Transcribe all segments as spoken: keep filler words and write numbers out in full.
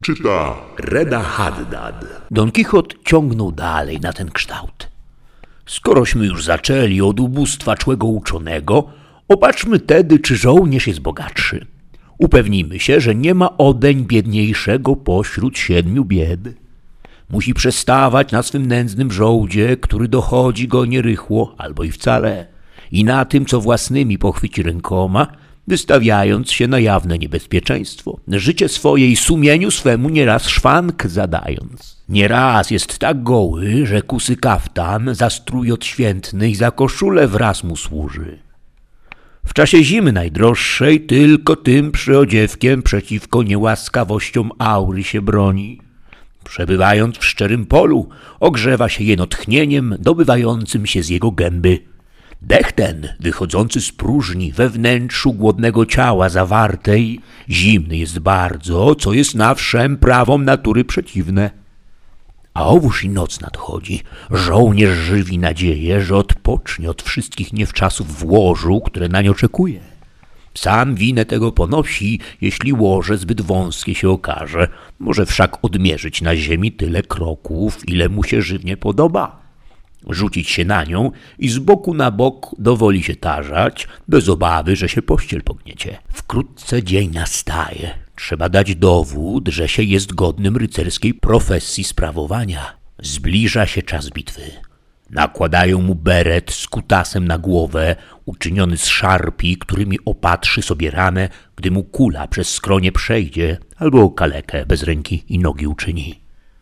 Czyta Reda Haddad. Don Kichot ciągnął dalej na ten kształt. Skorośmy już zaczęli od ubóstwa człego uczonego, opatrzmy tedy, czy żołnierz jest bogatszy. Upewnijmy się, że nie ma odeń biedniejszego pośród siedmiu bied. Musi przestawać na swym nędznym żołdzie, który dochodzi go nierychło albo i wcale, i na tym, co własnymi pochwyci rękoma, wystawiając się na jawne niebezpieczeństwo, życie swoje i sumieniu swemu nieraz szwank zadając. Nieraz jest tak goły, że kusy kaftan za strój odświętny i za koszulę wraz mu służy. W czasie zimy najdroższej tylko tym przyodziewkiem przeciwko niełaskawościom aury się broni. Przebywając w szczerym polu, ogrzewa się jeno tchnieniem dobywającym się z jego gęby. Dech ten, wychodzący z próżni we wnętrzu głodnego ciała zawartej, zimny jest bardzo, co jest na wszem prawom natury przeciwne. A owóż i noc nadchodzi, żołnierz żywi nadzieję, że odpocznie od wszystkich niewczasów w łożu, które nań oczekuje. Sam winę tego ponosi, jeśli łoże zbyt wąskie się okaże, może wszak odmierzyć na ziemi tyle kroków, ile mu się żywnie podoba. Rzucić się na nią i z boku na bok dowoli się tarzać, bez obawy, że się pościel pogniecie. Wkrótce dzień nastaje. Trzeba dać dowód, że się jest godnym rycerskiej profesji sprawowania. Zbliża się czas bitwy. Nakładają mu beret z kutasem na głowę, uczyniony z szarpi, którymi opatrzy sobie ranę, gdy mu kula przez skronie przejdzie, albo kalekę bez ręki i nogi uczyni.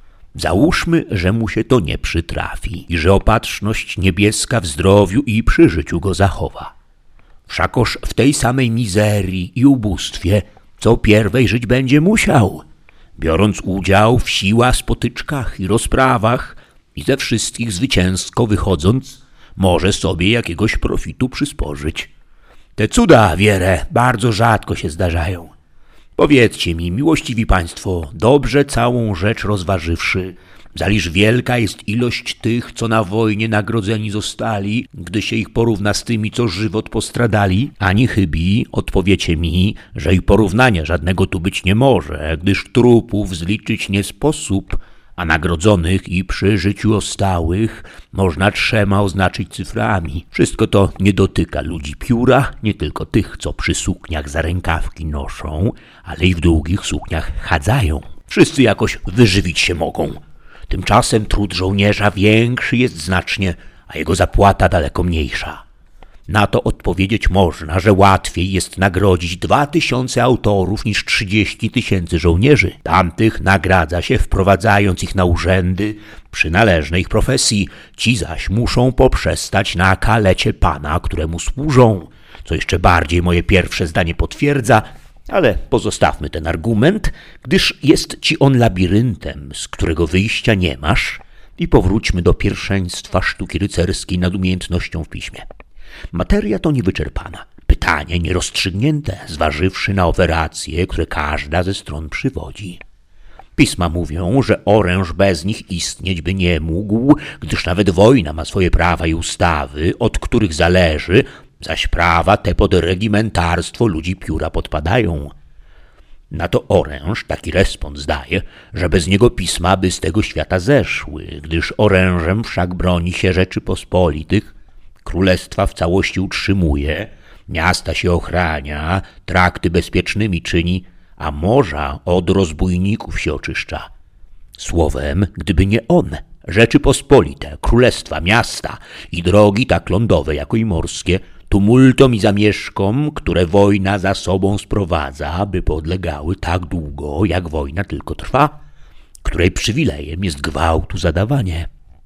Załóżmy, że mu się to nie przytrafi i że opatrzność niebieska w zdrowiu i przy życiu go zachowa. Wszakoż w tej samej mizerii i ubóstwie co pierwej żyć będzie musiał, biorąc udział w siła spotyczkach i rozprawach i ze wszystkich zwycięsko wychodząc, może sobie jakiegoś profitu przysporzyć. Te cuda, wierę, bardzo rzadko się zdarzają. Powiedzcie mi, miłościwi państwo, dobrze całą rzecz rozważywszy, zaliż wielka jest ilość tych, co na wojnie nagrodzeni zostali, gdy się ich porówna z tymi, co żywot postradali? Ani chybi, odpowiecie mi, że i porównania żadnego tu być nie może, gdyż trupów zliczyć nie sposób, a nagrodzonych i przy życiu ostałych można trzema oznaczyć cyframi. Wszystko to nie dotyka ludzi pióra, nie tylko tych, co przy sukniach za rękawki noszą, ale i w długich sukniach chadzają. Wszyscy jakoś wyżywić się mogą. Tymczasem trud żołnierza większy jest znacznie, a jego zapłata daleko mniejsza. Na to odpowiedzieć można, że łatwiej jest nagrodzić dwa tysiące autorów niż trzydzieści tysięcy żołnierzy. Tamtych nagradza się, wprowadzając ich na urzędy przynależne ich profesji. Ci zaś muszą poprzestać na kalecie pana, któremu służą, co jeszcze bardziej moje pierwsze zdanie potwierdza, ale pozostawmy ten argument, gdyż jest ci on labiryntem, z którego wyjścia nie masz, i powróćmy do pierwszeństwa sztuki rycerskiej nad umiejętnością w piśmie. Materia to niewyczerpana, pytanie nierozstrzygnięte, zważywszy na owe racje, które każda ze stron przywodzi. Pisma mówią, że oręż bez nich istnieć by nie mógł, gdyż nawet wojna ma swoje prawa i ustawy, od których zależy, zaś prawa te pod regimentarstwo ludzi pióra podpadają. Na to oręż taki respons daje, że bez niego pisma by z tego świata zeszły, gdyż orężem wszak broni się Rzeczypospolitych, królestwa w całości utrzymuje, miasta się ochrania, trakty bezpiecznymi czyni, a morza od rozbójników się oczyszcza. Słowem, gdyby nie on, Rzeczypospolite, królestwa, miasta i drogi tak lądowe, jako i morskie, tumultom i zamieszkom, które wojna za sobą sprowadza, by podlegały tak długo, jak wojna tylko trwa, której przywilejem jest gwałtu zadawanie.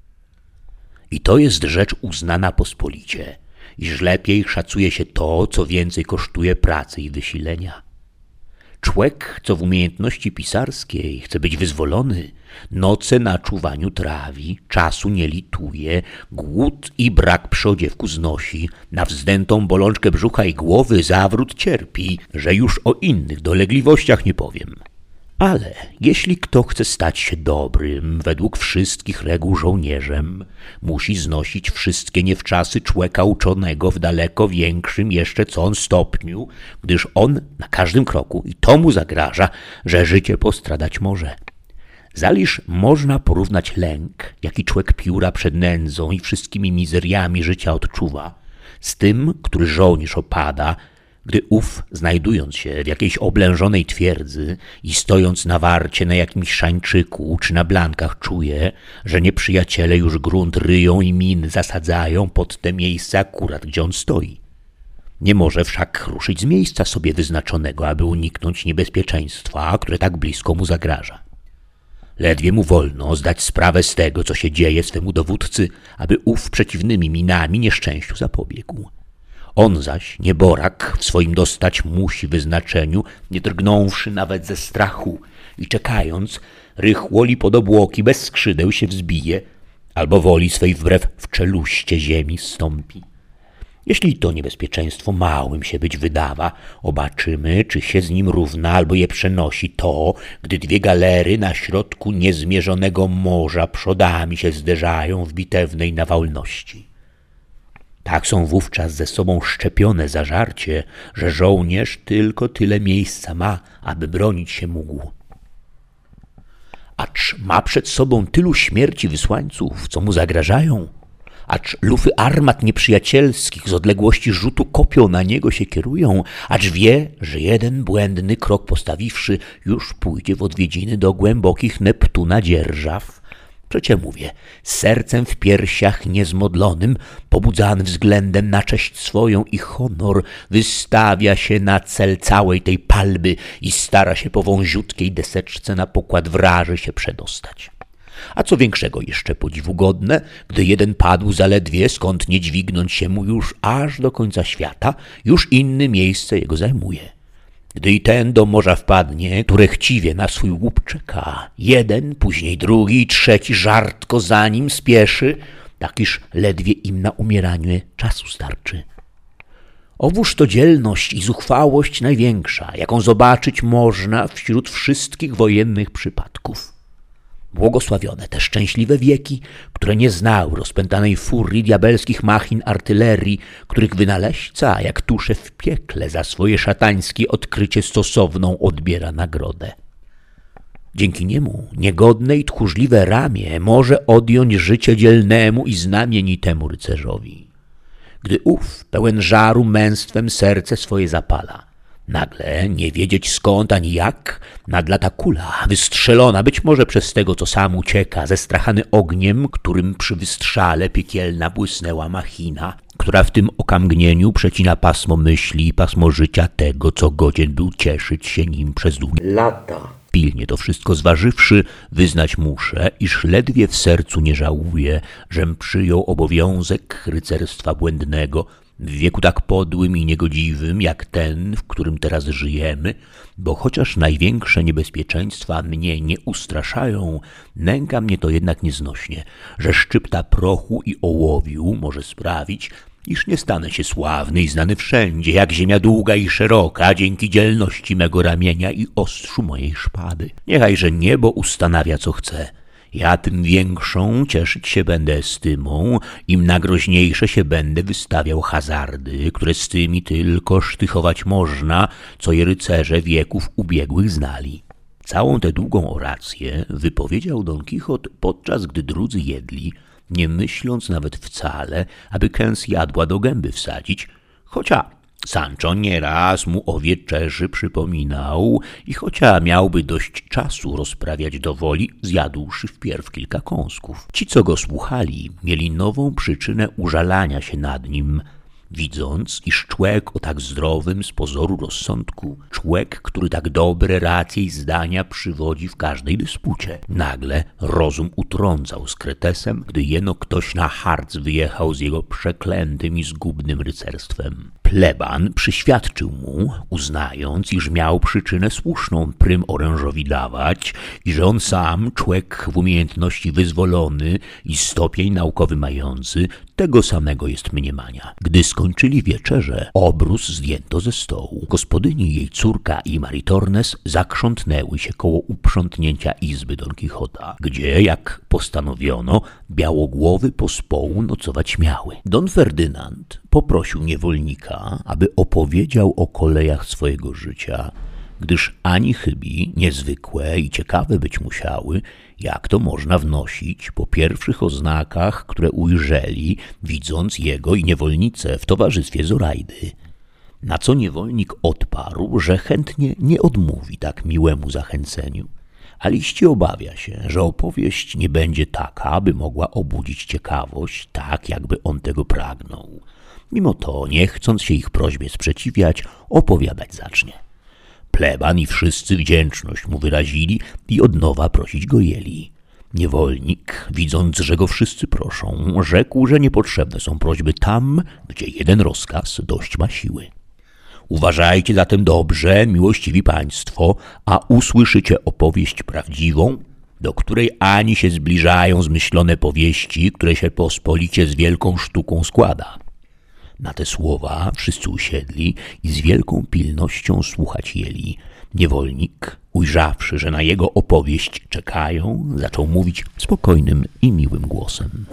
I to jest rzecz uznana pospolicie, iż lepiej szacuje się to, co więcej kosztuje pracy i wysilenia. Człek, co w umiejętności pisarskiej chce być wyzwolony, noce na czuwaniu trawi, czasu nie lituje, głód i brak przyodziewku znosi, na wzdętą bolączkę brzucha i głowy zawrót cierpi, że już o innych dolegliwościach nie powiem. Ale jeśli kto chce stać się dobrym, według wszystkich reguł żołnierzem, musi znosić wszystkie niewczasy człeka uczonego w daleko większym jeszcze co on stopniu, gdyż on na każdym kroku i to mu zagraża, że życie postradać może. Zaliż można porównać lęk, jaki człek pióra przed nędzą i wszystkimi mizeriami życia odczuwa, z tym, który żołnierz opada, gdy ów, znajdując się w jakiejś oblężonej twierdzy i stojąc na warcie na jakimś szańczyku czy na blankach czuje, że nieprzyjaciele już grunt ryją i miny zasadzają pod te miejsca akurat, gdzie on stoi. Nie może wszak ruszyć z miejsca sobie wyznaczonego, aby uniknąć niebezpieczeństwa, które tak blisko mu zagraża. Ledwie mu wolno zdać sprawę z tego, co się dzieje swemu dowódcy, aby ów przeciwnymi minami nieszczęściu zapobiegł. On zaś, nieborak, w swoim dostać musi wyznaczeniu, nie drgnąwszy nawet ze strachu i czekając, rychłoli pod obłoki bez skrzydeł się wzbije, albo woli swej wbrew w czeluście ziemi zstąpi. Jeśli to niebezpieczeństwo małym się być wydawa, obaczymy, czy się z nim równa albo je przenosi to, gdy dwie galery na środku niezmierzonego morza przodami się zderzają w bitewnej nawałności. Tak są wówczas ze sobą szczepione zażarcie, że żołnierz tylko tyle miejsca ma, aby bronić się mógł. Acz ma przed sobą tylu śmierci wysłańców, co mu zagrażają, acz lufy armat nieprzyjacielskich z odległości rzutu kopią na niego się kierują, acz wie, że jeden błędny krok postawiwszy, już pójdzie w odwiedziny do głębokich Neptuna dzierżaw. Przecie mówię, z sercem w piersiach niezmodlonym, pobudzany względem na cześć swoją i honor, wystawia się na cel całej tej palby i stara się po wąziutkiej deseczce na pokład wraży się przedostać. A co większego jeszcze podziwu godne, gdy jeden padł zaledwie, skąd nie dźwignąć się mu już aż do końca świata, już inne miejsce jego zajmuje. Gdy i ten do morza wpadnie, które chciwie na swój łup czeka, jeden, później drugi i trzeci żartko za nim spieszy, tak iż ledwie im na umieranie czasu starczy. Owóż to dzielność i zuchwałość największa, jaką zobaczyć można wśród wszystkich wojennych przypadków. Błogosławione te szczęśliwe wieki, które nie znały rozpętanej furii diabelskich machin artylerii, których wynaleźca, jak tusze w piekle, za swoje szatańskie odkrycie stosowną odbiera nagrodę. Dzięki niemu niegodne i tchórzliwe ramię może odjąć życie dzielnemu i znamienitemu rycerzowi. Gdy ów, pełen żaru męstwem serce swoje zapala, nagle, nie wiedzieć skąd ani jak, nadlata kula, wystrzelona być może przez tego, co sam ucieka, zestrachany ogniem, którym przy wystrzale piekielna błysnęła machina, która w tym okamgnieniu przecina pasmo myśli i pasmo życia tego, co godzien był cieszyć się nim przez długie lata. Pilnie to wszystko zważywszy, wyznać muszę, iż ledwie w sercu nie żałuję, żem przyjął obowiązek rycerstwa błędnego, w wieku tak podłym i niegodziwym, jak ten, w którym teraz żyjemy, bo chociaż największe niebezpieczeństwa mnie nie ustraszają, nęka mnie to jednak nieznośnie, że szczypta prochu i ołowiu może sprawić, iż nie stanę się sławny i znany wszędzie, jak ziemia długa i szeroka, dzięki dzielności mego ramienia i ostrzu mojej szpady. Niechajże niebo ustanawia, co chce. Ja tym większą cieszyć się będę estymą, im nagroźniejsze się będę wystawiał hazardy, które z tymi tylko sztychować można, co je rycerze wieków ubiegłych znali. Całą tę długą orację wypowiedział Don Kichot, podczas gdy drudzy jedli, nie myśląc nawet wcale, aby kęs jadła do gęby wsadzić, chocia Sancho nieraz mu o wieczerzy przypominał i chocia miałby dość czasu rozprawiać do woli, zjadłszy wpierw kilka kąsków. Ci, co go słuchali, mieli nową przyczynę użalania się nad nim, widząc, iż człek o tak zdrowym z pozoru rozsądku, człek, który tak dobre racje i zdania przywodzi w każdej dyspucie, nagle rozum utrącał z Kretesem, gdy jeno ktoś na harc wyjechał z jego przeklętym i zgubnym rycerstwem. Pleban przyświadczył mu, uznając, iż miał przyczynę słuszną prym orężowi dawać i że on sam, człek w umiejętności wyzwolony i stopień naukowy mający, tego samego jest mniemania. Gdy z skończyli wieczerzę, obrus zdjęto ze stołu. Gospodyni, jej córka i Maritornes zakrzątnęły się koło uprzątnięcia izby Don Kichota, gdzie, jak postanowiono, białogłowy pospołu nocować miały. Don Ferdynand poprosił niewolnika, aby opowiedział o kolejach swojego życia, gdyż ani chybi niezwykłe i ciekawe być musiały, jak to można wnosić po pierwszych oznakach, które ujrzeli, widząc jego i niewolnicę w towarzystwie Zorajdy. Na co niewolnik odparł, że chętnie nie odmówi tak miłemu zachęceniu, a liści obawia się, że opowieść nie będzie taka, aby mogła obudzić ciekawość, tak jakby on tego pragnął. Mimo to, nie chcąc się ich prośbie sprzeciwiać, opowiadać zacznie. Pleban i wszyscy wdzięczność mu wyrazili i od nowa prosić go jęli. Niewolnik, widząc, że go wszyscy proszą, rzekł, że niepotrzebne są prośby tam, gdzie jeden rozkaz dość ma siły. Uważajcie zatem dobrze, miłościwi państwo, a usłyszycie opowieść prawdziwą, do której ani się zbliżają zmyślone powieści, które się pospolicie z wielką sztuką składa. Na te słowa wszyscy usiedli i z wielką pilnością słuchać jęli. Niewolnik, ujrzawszy, że na jego opowieść czekają, zaczął mówić spokojnym i miłym głosem.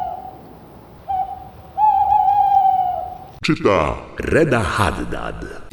Czyta Reda Haddad.